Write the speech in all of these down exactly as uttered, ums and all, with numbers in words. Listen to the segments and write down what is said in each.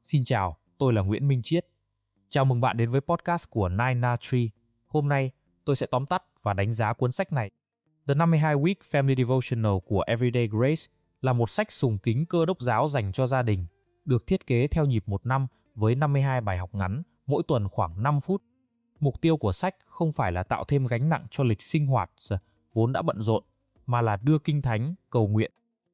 Xin chào, tôi là Nguyễn Minh Chiết. Chào mừng bạn đến với podcast của Nine Na Tree. Hôm nay, tôi sẽ tóm tắt và đánh giá cuốn sách này. The năm mươi hai Week Family Devotional của Everyday Grace là một sách sùng kính Cơ đốc giáo dành cho gia đình, được thiết kế theo nhịp một năm với năm mươi hai bài học ngắn, mỗi tuần khoảng năm phút. Mục tiêu của sách không phải là tạo thêm gánh nặng cho lịch sinh hoạt vốn đã bận rộn, mà là đưa Kinh Thánh, cầu nguyện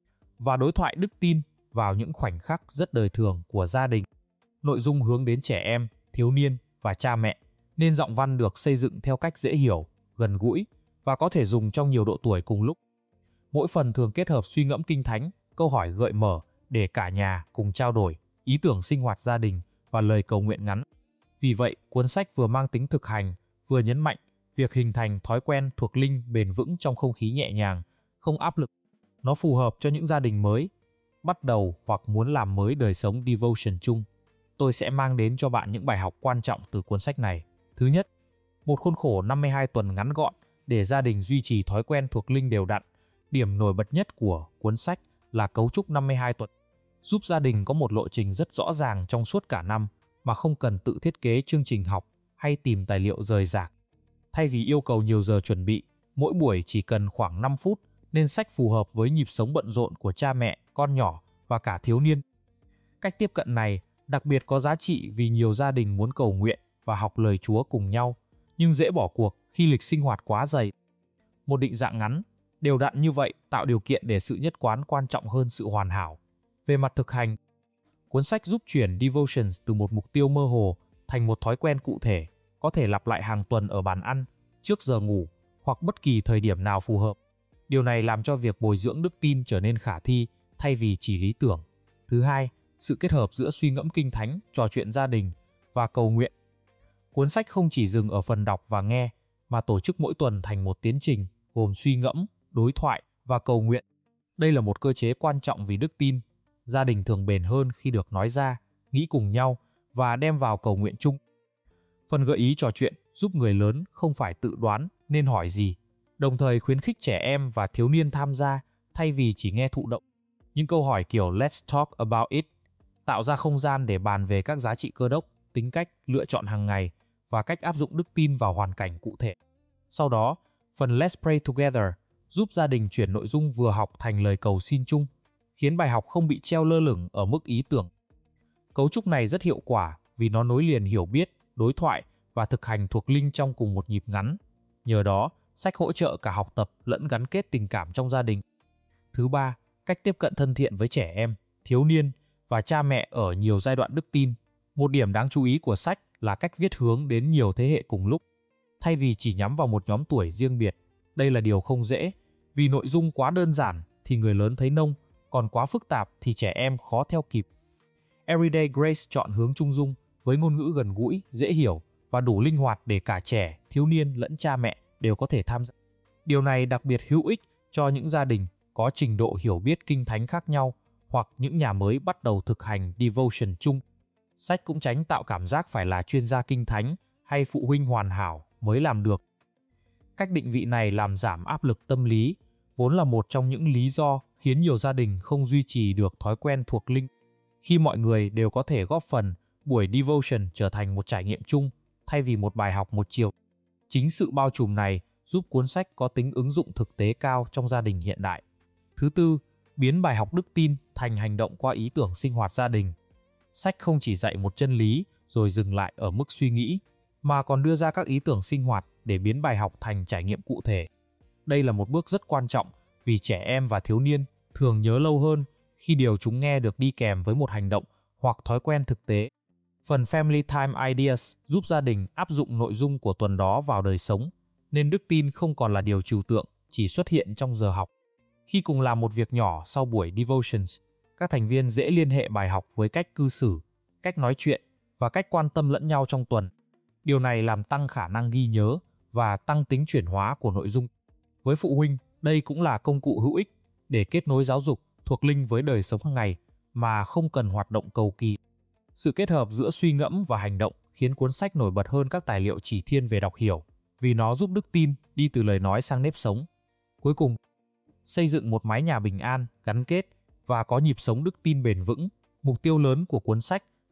và đối thoại đức tin vào những khoảnh khắc rất đời thường của gia đình. Nội dung hướng đến trẻ em, thiếu niên và cha mẹ, nên giọng văn được xây dựng theo cách dễ hiểu, gần gũi và có thể dùng trong nhiều độ tuổi cùng lúc. Mỗi phần thường kết hợp suy ngẫm Kinh Thánh, câu hỏi gợi mở để cả nhà cùng trao đổi, ý tưởng sinh hoạt gia đình và lời cầu nguyện ngắn. Vì vậy, cuốn sách vừa mang tính thực hành, vừa nhấn mạnh việc hình thành thói quen thuộc linh bền vững trong không khí nhẹ nhàng, không áp lực. Nó phù hợp cho những gia đình mới, bắt đầu hoặc muốn làm mới đời sống devotion chung. Tôi sẽ mang đến cho bạn những bài học quan trọng từ cuốn sách này. Thứ nhất, một khuôn khổ năm mươi hai tuần ngắn gọn để gia đình duy trì thói quen thuộc linh đều đặn. Điểm nổi bật nhất của cuốn sách là cấu trúc năm mươi hai tuần, giúp gia đình có một lộ trình rất rõ ràng trong suốt cả năm mà không cần tự thiết kế chương trình học hay tìm tài liệu rời rạc. Thay vì yêu cầu nhiều giờ chuẩn bị, mỗi buổi chỉ cần khoảng năm phút, nên sách phù hợp với nhịp sống bận rộn của cha mẹ, con nhỏ và cả thiếu niên. Cách tiếp cận này đặc biệt có giá trị vì nhiều gia đình muốn cầu nguyện và học lời Chúa cùng nhau, nhưng dễ bỏ cuộc khi lịch sinh hoạt quá dày. Một định dạng ngắn, đều đặn như vậy tạo điều kiện để sự nhất quán quan trọng hơn sự hoàn hảo. Về mặt thực hành, cuốn sách giúp chuyển devotions từ một mục tiêu mơ hồ thành một thói quen cụ thể, có thể lặp lại hàng tuần ở bàn ăn, trước giờ ngủ hoặc bất kỳ thời điểm nào phù hợp. Điều này làm cho việc bồi dưỡng đức tin trở nên khả thi thay vì chỉ lý tưởng. Thứ hai, sự kết hợp giữa suy ngẫm Kinh Thánh, trò chuyện gia đình và cầu nguyện. Cuốn sách không chỉ dừng ở phần đọc và nghe, mà tổ chức mỗi tuần thành một tiến trình gồm suy ngẫm, đối thoại và cầu nguyện. Đây là một cơ chế quan trọng vì đức tin. Gia đình thường bền hơn khi được nói ra, nghĩ cùng nhau và đem vào cầu nguyện chung. Phần gợi ý trò chuyện giúp người lớn không phải tự đoán nên hỏi gì, đồng thời khuyến khích trẻ em và thiếu niên tham gia thay vì chỉ nghe thụ động. Những câu hỏi kiểu Let's talk about it tạo ra không gian để bàn về các giá trị cơ đốc, tính cách, lựa chọn hàng ngày và cách áp dụng đức tin vào hoàn cảnh cụ thể. Sau đó, phần Let's pray together giúp gia đình chuyển nội dung vừa học thành lời cầu xin chung, khiến bài học không bị treo lơ lửng ở mức ý tưởng. Cấu trúc này rất hiệu quả vì nó nối liền hiểu biết, đối thoại và thực hành thuộc linh trong cùng một nhịp ngắn. Nhờ đó, sách hỗ trợ cả học tập lẫn gắn kết tình cảm trong gia đình. Thứ ba, cách tiếp cận thân thiện với trẻ em, thiếu niên và cha mẹ ở nhiều giai đoạn đức tin. Một điểm đáng chú ý của sách là cách viết hướng đến nhiều thế hệ cùng lúc. Thay vì chỉ nhắm vào một nhóm tuổi riêng biệt, đây là điều không dễ, vì nội dung quá đơn giản thì người lớn thấy nông, còn quá phức tạp thì trẻ em khó theo kịp. Everyday Grace chọn hướng trung dung với ngôn ngữ gần gũi, dễ hiểu và đủ linh hoạt để cả trẻ, thiếu niên lẫn cha mẹ đều có thể tham gia. Điều này đặc biệt hữu ích cho những gia đình có trình độ hiểu biết Kinh Thánh khác nhau hoặc những nhà mới bắt đầu thực hành devotion chung. Sách cũng tránh tạo cảm giác phải là chuyên gia Kinh Thánh hay phụ huynh hoàn hảo mới làm được. Cách định vị này làm giảm áp lực tâm lý, vốn là một trong những lý do khiến nhiều gia đình không duy trì được thói quen thuộc linh. Khi mọi người đều có thể góp phần, buổi devotion trở thành một trải nghiệm chung thay vì một bài học một chiều. Chính sự bao trùm này giúp cuốn sách có tính ứng dụng thực tế cao trong gia đình hiện đại. Thứ tư, biến bài học đức tin thành hành động qua ý tưởng sinh hoạt gia đình. Sách không chỉ dạy một chân lý rồi dừng lại ở mức suy nghĩ, mà còn đưa ra các ý tưởng sinh hoạt để biến bài học thành trải nghiệm cụ thể. Đây là một bước rất quan trọng vì trẻ em và thiếu niên thường nhớ lâu hơn khi điều chúng nghe được đi kèm với một hành động hoặc thói quen thực tế. Phần Family Time Ideas giúp gia đình áp dụng nội dung của tuần đó vào đời sống, nên đức tin không còn là điều trừu tượng chỉ xuất hiện trong giờ học. Khi cùng làm một việc nhỏ sau buổi devotions, các thành viên dễ liên hệ bài học với cách cư xử, cách nói chuyện và cách quan tâm lẫn nhau trong tuần. Điều này làm tăng khả năng ghi nhớ và tăng tính chuyển hóa của nội dung. Với phụ huynh, đây cũng là công cụ hữu ích để kết nối giáo dục thuộc linh với đời sống hàng ngày mà không cần hoạt động cầu kỳ. Sự kết hợp giữa suy ngẫm và hành động khiến cuốn sách nổi bật hơn các tài liệu chỉ thiên về đọc hiểu, vì nó giúp đức tin đi từ lời nói sang nếp sống. Cuối cùng, xây dựng một mái nhà bình an, gắn kết và có nhịp sống đức tin bền vững. Mục tiêu lớn của cuốn sách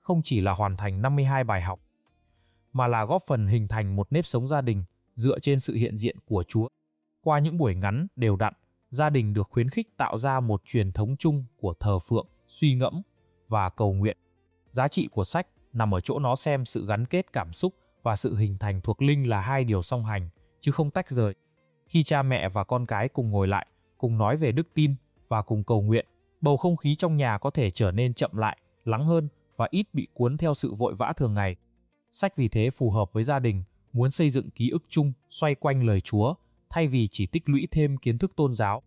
không chỉ là hoàn thành năm mươi hai bài học, mà là góp phần hình thành một nếp sống gia đình dựa trên sự hiện diện của Chúa. Qua những buổi ngắn đều đặn, gia đình được khuyến khích tạo ra một truyền thống chung của thờ phượng, suy ngẫm và cầu nguyện. Giá trị của sách nằm ở chỗ nó xem sự gắn kết cảm xúc và sự hình thành thuộc linh là hai điều song hành, chứ không tách rời. Khi cha mẹ và con cái cùng ngồi lại, cùng nói về đức tin và cùng cầu nguyện, bầu không khí trong nhà có thể trở nên chậm lại, lắng hơn và ít bị cuốn theo sự vội vã thường ngày. Sách vì thế phù hợp với gia đình muốn xây dựng ký ức chung xoay quanh lời Chúa, thay vì chỉ tích lũy thêm kiến thức tôn giáo.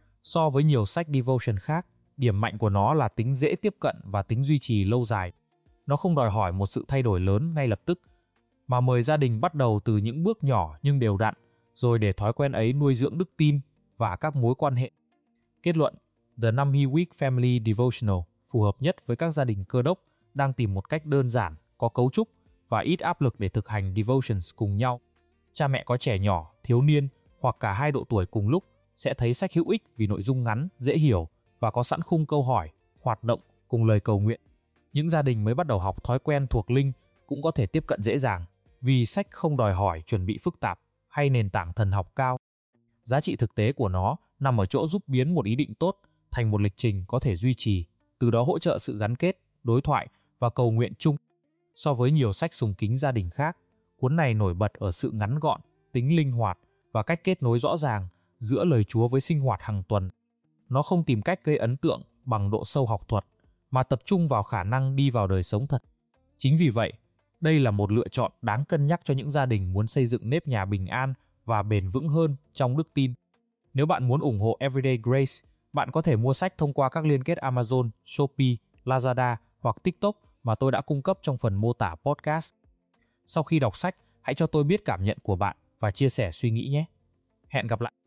So với nhiều sách devotion khác, điểm mạnh của nó là tính dễ tiếp cận và tính duy trì lâu dài. Nó không đòi hỏi một sự thay đổi lớn ngay lập tức, mà mời gia đình bắt đầu từ những bước nhỏ nhưng đều đặn, rồi để thói quen ấy nuôi dưỡng đức tin và các mối quan hệ. Kết luận, The năm mươi Week Family Devotional phù hợp nhất với các gia đình cơ đốc đang tìm một cách đơn giản, có cấu trúc và ít áp lực để thực hành devotions cùng nhau. Cha mẹ có trẻ nhỏ, thiếu niên hoặc cả hai độ tuổi cùng lúc sẽ thấy sách hữu ích vì nội dung ngắn, dễ hiểu và có sẵn khung câu hỏi, hoạt động cùng lời cầu nguyện. Những gia đình mới bắt đầu học thói quen thuộc linh cũng có thể tiếp cận dễ dàng, vì sách không đòi hỏi chuẩn bị phức tạp hay nền tảng thần học cao. Giá trị thực tế của nó nằm ở chỗ giúp biến một ý định tốt thành một lịch trình có thể duy trì, từ đó hỗ trợ sự gắn kết, đối thoại và cầu nguyện chung. So với nhiều sách sùng kính gia đình khác, cuốn này nổi bật ở sự ngắn gọn, tính linh hoạt và cách kết nối rõ ràng giữa lời Chúa với sinh hoạt hàng tuần. Nó không tìm cách gây ấn tượng bằng độ sâu học thuật, mà tập trung vào khả năng đi vào đời sống thật. Chính vì vậy, đây là một lựa chọn đáng cân nhắc cho những gia đình muốn xây dựng nếp nhà bình an và bền vững hơn trong đức tin. Nếu bạn muốn ủng hộ Everyday Grace, bạn có thể mua sách thông qua các liên kết Amazon, Shopee, Lazada hoặc TikTok mà tôi đã cung cấp trong phần mô tả podcast. Sau khi đọc sách, hãy cho tôi biết cảm nhận của bạn và chia sẻ suy nghĩ nhé. Hẹn gặp lại!